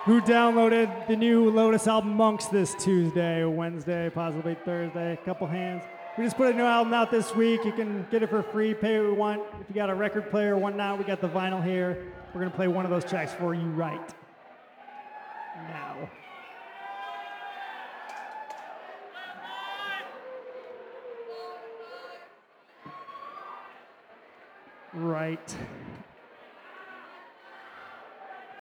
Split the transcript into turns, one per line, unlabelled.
who downloaded the new Lotus album Monks this Tuesday, Wednesday, possibly Thursday. A couple hands. We just put a new album out this week. You can get it for free, pay what we want. If you got a record player or whatnot, we got the vinyl here. We're going to play one of those tracks for you right now. Right